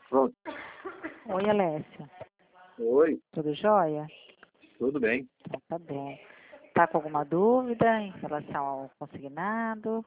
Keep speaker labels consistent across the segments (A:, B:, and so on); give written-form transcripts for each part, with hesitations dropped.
A: Pronto.
B: Oi, Alessia.
A: Oi,
B: Tudo jóia?
A: tudo bem?
B: Então, tá bom. Tá com alguma dúvida em relação ao consignado?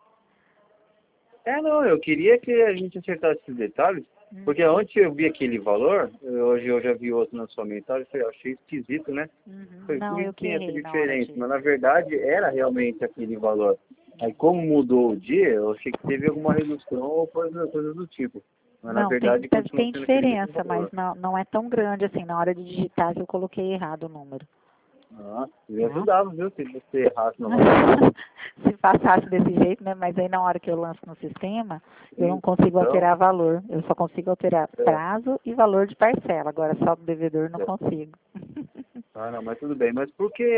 A: Não, eu queria que a gente acertasse esses detalhes, porque ontem eu vi aquele valor, hoje eu já vi outro na sua mensagem, eu achei esquisito, né? Falei, por
B: Não, eu
A: que
B: que
A: tem essa
B: errei na hora
A: diferença?
B: de...
A: Mas na verdade era realmente aquele valor. Aí como mudou o dia, eu achei que teve alguma redução ou coisa do tipo. Mas na
B: Não,
A: verdade continua
B: tem
A: sendo aquele mesmo
B: diferença, mas
A: valor.
B: não é tão grande assim. Na hora de digitar que eu coloquei errado o número.
A: Nossa, me
B: Tá?
A: ajudava, viu, se você errasse novamente.
B: Se passasse desse jeito, né? Mas aí na hora que eu lanço no sistema, eu não
A: Sim,
B: consigo
A: então,
B: alterar valor. Eu só consigo alterar
A: é,
B: prazo e valor de parcela. Agora só do devedor não
A: é.
B: consigo.
A: Ah, não, mas tudo bem. Mas por que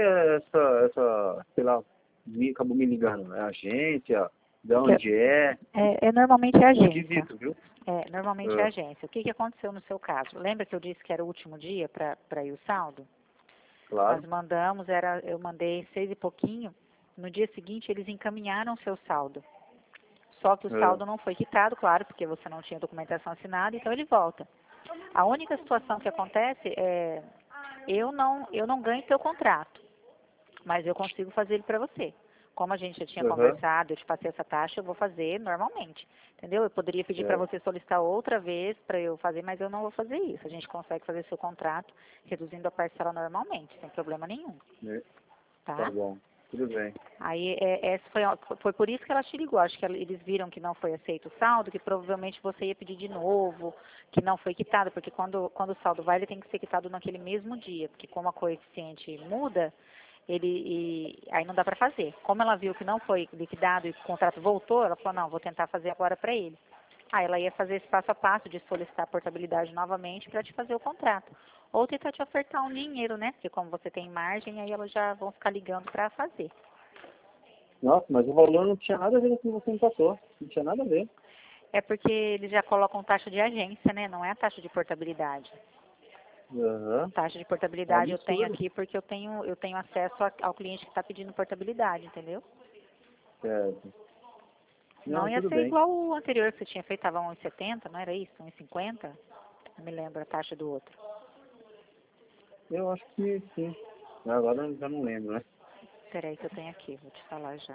A: sei lá, acabou me ligando? É agência? De
B: Que
A: onde é?
B: normalmente é agência.
A: Esquisito, viu?
B: Normalmente é
A: Ah,
B: agência. O que aconteceu no seu caso? Lembra que eu disse que era o último dia para ir o saldo? Nós
A: claro.
B: mandamos, eu mandei 6 e pouquinho. No dia seguinte, eles encaminharam o seu saldo. Só que o
A: Ah,
B: saldo não foi quitado, claro, porque você não tinha documentação assinada, então ele volta. A única situação que acontece é eu não ganho teu contrato, mas eu consigo fazer ele para você. Como a gente já tinha
A: aham,
B: conversado, eu te passei essa taxa, eu vou fazer normalmente. Entendeu? Eu poderia pedir para
A: é.
B: você solicitar outra vez para eu fazer, mas eu não vou fazer isso. A gente consegue fazer seu contrato reduzindo a parcela normalmente, sem problema nenhum,
A: É, tá
B: tá?
A: bom. Tudo bem.
B: Aí, essa foi por isso que ela te ligou. Acho que eles viram que não foi aceito o saldo, que provavelmente você ia pedir de novo, que não foi quitado, porque quando o saldo vai, ele tem que ser quitado naquele mesmo dia, porque como a coeficiente muda, aí não dá para fazer. Como ela viu que não foi liquidado e o contrato voltou, ela falou, não, vou tentar fazer agora para ele. Aí ela ia fazer esse passo a passo de solicitar a portabilidade novamente para te fazer o contrato. Ou tentar te ofertar um dinheiro, né? Porque como você tem margem, aí elas já vão ficar ligando para fazer.
A: Nossa, mas o valor não tinha nada a ver com o que você me passou. Não tinha nada a ver.
B: É porque eles já colocam taxa de agência, né? Não é a taxa de portabilidade.
A: Aham.
B: Taxa de
A: É um
B: portabilidade eu tenho
A: absurdo.
B: aqui porque eu tenho acesso ao cliente que está pedindo portabilidade, entendeu?
A: Certo.
B: Não
A: Não,
B: ia
A: tudo
B: ser
A: bem.
B: igual o anterior que você tinha feito, estava 1,70, não era isso? 1,50? Não me lembro a taxa do outro.
A: Eu acho que sim. Agora eu já não lembro, né?
B: Peraí que eu tenho aqui, vou te falar já.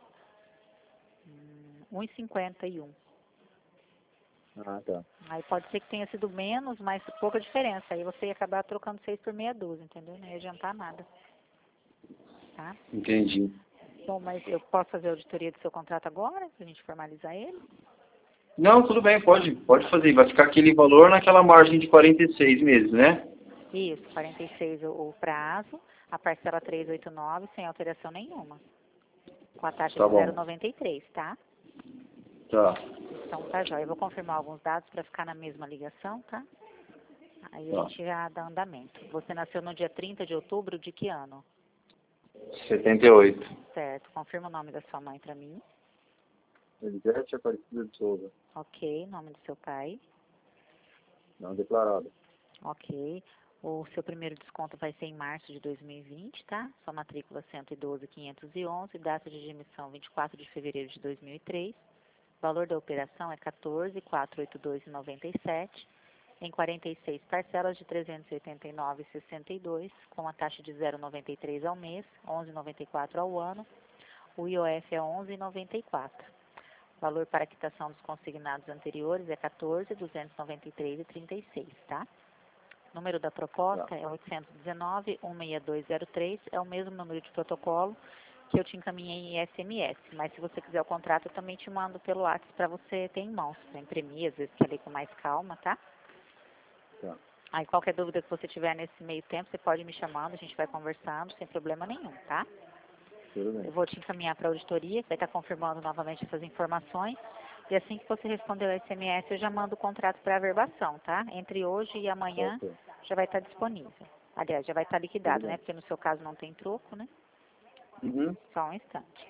B: 1,51.
A: Ah, tá.
B: Aí pode ser que tenha sido menos, mas pouca diferença. Aí você ia acabar trocando 6 por meia dúzia, entendeu? Não ia adiantar nada, tá?
A: Entendi.
B: Bom, mas eu posso fazer a auditoria do seu contrato agora, pra gente formalizar ele?
A: Não, tudo bem, pode fazer. Vai ficar aquele valor naquela margem de 46 meses, né?
B: Isso, 46 o prazo, a parcela 389 sem alteração nenhuma, com a taxa
A: Tá
B: de
A: bom.
B: 0,93, tá?
A: Tá.
B: Então tá jóia. Eu vou confirmar alguns dados para ficar na mesma ligação, tá? Aí a
A: Tá.
B: gente já dá andamento. Você nasceu no dia 30 de outubro de que ano?
A: 78.
B: Certo. Confirma o nome da sua mãe para mim.
A: Elisete Aparecida de Souza.
B: Ok. Nome do seu pai.
A: Não declarado.
B: Ok. O seu primeiro desconto vai ser em março de 2020, tá? Sua matrícula 112.511, data de emissão 24 de fevereiro de 2003. Valor da operação é 14.482,97, em 46 parcelas de 389,62, com a taxa de 0,93 ao mês, 11,94 ao ano. O IOF é 11,94. Valor para quitação dos consignados anteriores é 14.293,36, tá? Número da
A: Tá.
B: proposta é 819-16203, é o mesmo número de protocolo que eu te encaminhei em SMS, mas se você quiser o contrato, eu também te mando pelo WhatsApp para você ter em mãos, para imprimir, às vezes quer ler com mais calma, tá?
A: Tá.
B: Aí qualquer dúvida que você tiver nesse meio tempo, você pode me chamando, a gente vai conversando, sem problema nenhum, tá?
A: Tudo
B: Eu
A: bem.
B: vou te encaminhar para a auditoria, que vai estar confirmando novamente essas informações, e assim que você responder o SMS, eu já mando o contrato para averbação, tá? Entre hoje e amanhã
A: Certo.
B: já vai estar disponível. Aliás, já vai estar
A: Tudo
B: liquidado, né?
A: bem.
B: Porque no seu caso não tem troco, né?
A: Uhum.
B: Só um instante.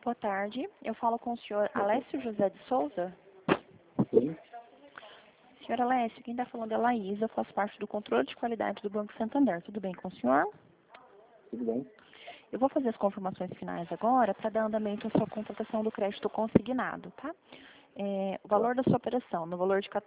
C: Boa tarde. Eu falo com o senhor Alessio José de Souza.
A: Sim,
C: Senhor Alessio, quem está falando é a Laís. Eu faço parte do controle de qualidade do Banco Santander. Tudo bem com o senhor?
A: tudo bem.
C: Eu vou fazer as confirmações finais agora para dar andamento à sua contratação do crédito consignado, tá? O valor da sua operação, no valor de R$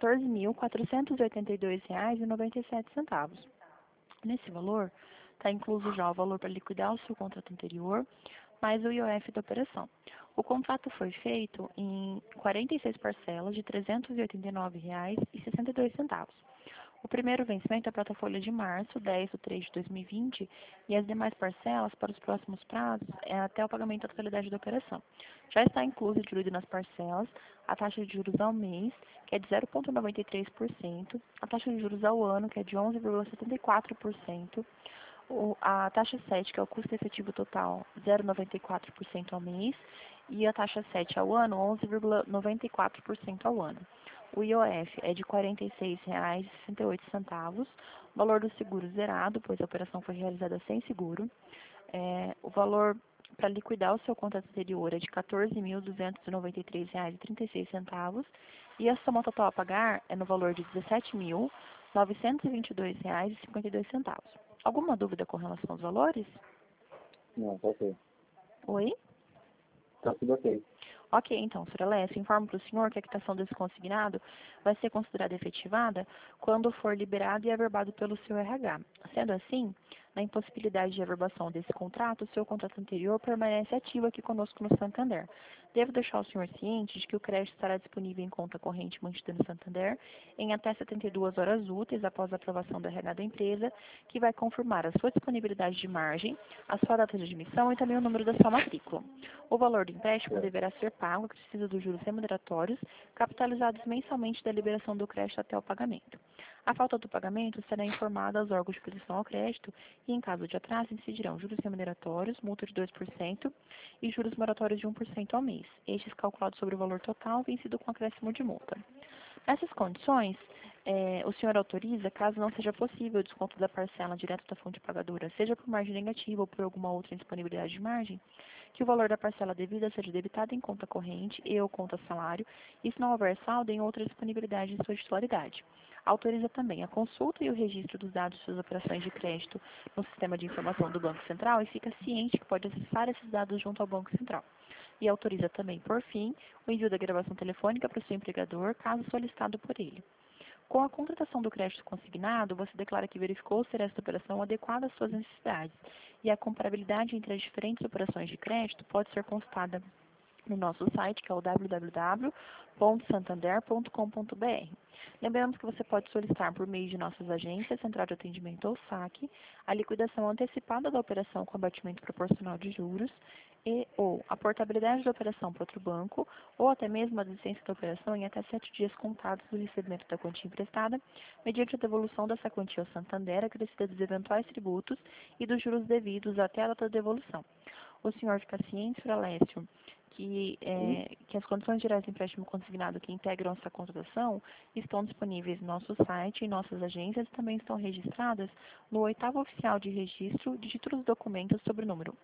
C: 14.482,97. Nesse valor, está incluso já o valor para liquidar o seu contrato anterior, mais o IOF da operação. O contrato foi feito em 46 parcelas de R$ 389,62. O primeiro vencimento é a platafolha de março, 10/3/2020, e as demais parcelas para os próximos prazos é até o pagamento da totalidade da operação. Já está incluso e diluído nas parcelas a taxa de juros ao mês, que é de 0,93%, a taxa de juros ao ano, que é de 11,74%, a taxa 7, que é o custo efetivo total, 0,94% ao mês, e a taxa 7 ao ano, 11,94% ao ano. O IOF é de R$ 46,68, o valor do seguro zerado, pois a operação foi realizada sem seguro. O valor para liquidar o seu contrato anterior é de R$ 14.293,36 e a soma total a pagar é no valor de R$ 17.922,52. Alguma dúvida com relação aos valores?
A: Não, tá ok.
C: Oi?
A: Tá tudo ok.
C: Ok, então, Sra. Alessio, informo para o senhor que a quitação desse consignado vai ser considerada efetivada quando for liberado e averbado pelo seu RH. Sendo assim, na impossibilidade de averbação desse contrato, o seu contrato anterior permanece ativo aqui conosco no Santander. Devo deixar o senhor ciente de que o crédito estará disponível em conta corrente mantida no Santander em até 72 horas úteis após a aprovação do RH da empresa, que vai confirmar a sua disponibilidade de margem, a sua data de admissão e também o número da sua matrícula. O valor do empréstimo deverá ser pago, que precisa dos juros remuneratórios, capitalizados mensalmente da liberação do crédito até o pagamento. A falta do pagamento será informada aos órgãos de proteção ao crédito e, em caso de atraso, incidirão juros remuneratórios, multa de 2% e juros moratórios de 1% ao mês, estes calculados sobre o valor total vencido com acréscimo de multa. Nessas condições, o senhor autoriza, caso não seja possível o desconto da parcela direto da fonte pagadora, seja por margem negativa ou por alguma outra indisponibilidade de margem, que o valor da parcela devida seja debitado em conta corrente e ou conta salário, e se não houver saldo, em outra disponibilidade de sua titularidade. Autoriza também a consulta e o registro dos dados de suas operações de crédito no sistema de informação do Banco Central e fica ciente que pode acessar esses dados junto ao Banco Central. E autoriza também, por fim, o envio da gravação telefônica para o seu empregador, caso solicitado por ele. Com a contratação do crédito consignado, você declara que verificou ser esta operação adequada às suas necessidades, e a comparabilidade entre as diferentes operações de crédito pode ser consultada no nosso site, que é o www.santander.com.br. Lembramos que você pode solicitar por meio de nossas agências, Central de Atendimento ou SAC, a liquidação antecipada da operação com abatimento proporcional de juros e ou a portabilidade da operação para outro banco ou até mesmo a licença da operação em até 7 dias contados do recebimento da quantia emprestada, mediante a devolução dessa quantia ao Santander, acrescida dos eventuais tributos e dos juros devidos até a data da devolução. O senhor fica ciente, Sr. Alessio, que as condições gerais de empréstimo consignado que integram essa contratação estão disponíveis no nosso site, em nossas agências, e também estão registradas no 8º oficial de registro de títulos e documentos sobre o número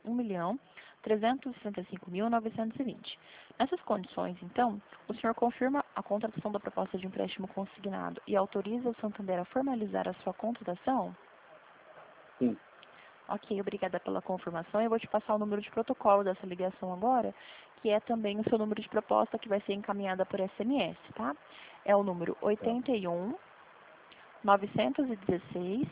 C: 1.365.920. Nessas condições, então, o senhor confirma a contratação da proposta de empréstimo consignado e autoriza o Santander a formalizar a sua contratação?
A: Sim.
C: Ok, obrigada pela confirmação. Eu vou te passar o número de protocolo dessa ligação agora, que é também o seu número de proposta que vai ser encaminhada por SMS, tá? É o número 81 916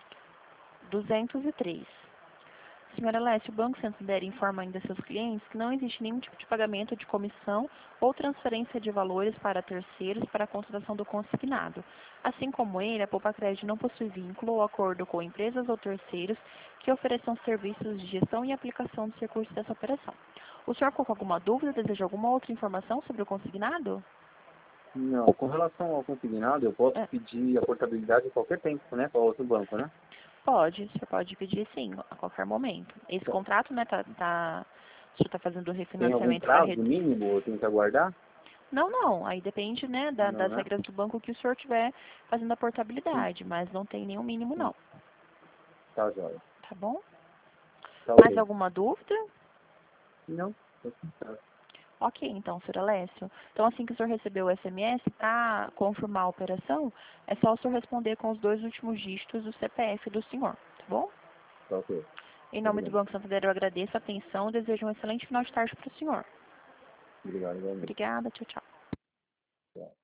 C: 203. Senhora Alessio, o Banco Santander informa ainda a seus clientes que não existe nenhum tipo de pagamento de comissão ou transferência de valores para terceiros para a contratação do consignado. Assim como ele, a Poupa Crédito não possui vínculo ou acordo com empresas ou terceiros que ofereçam serviços de gestão e aplicação dos recursos dessa operação. O senhor ficou com alguma dúvida? Deseja alguma outra informação sobre o consignado?
A: Não, com relação ao consignado, eu posso pedir a portabilidade a qualquer tempo, né, para outro banco, né?
C: Pode, o senhor pode pedir sim, a qualquer momento. Esse contrato, né, o senhor está fazendo o
A: Tem algum
C: refinanciamento
A: prazo mínimo ou tem que aguardar?
C: Não, aí depende, né,
A: Não,
C: das
A: né?
C: regras do banco que o senhor tiver fazendo a portabilidade, mas não tem nenhum mínimo não,
A: Tá, joia.
C: tá bom?
A: Tá
C: Mais
A: ok.
C: alguma dúvida?
A: Não, Tá tudo certo.
C: Ok, então, senhor Alessio. Então, assim que o senhor receber o SMS, para confirmar a operação, é só o senhor responder com os 2 últimos dígitos do CPF do senhor, tá bom?
A: Tá ok.
C: Em nome do
A: Obrigado.
C: Banco Santander, eu agradeço a atenção e desejo um excelente final de tarde para o senhor.
A: Obrigado, igualmente.
C: Obrigada, tchau, tchau.
A: Tchau.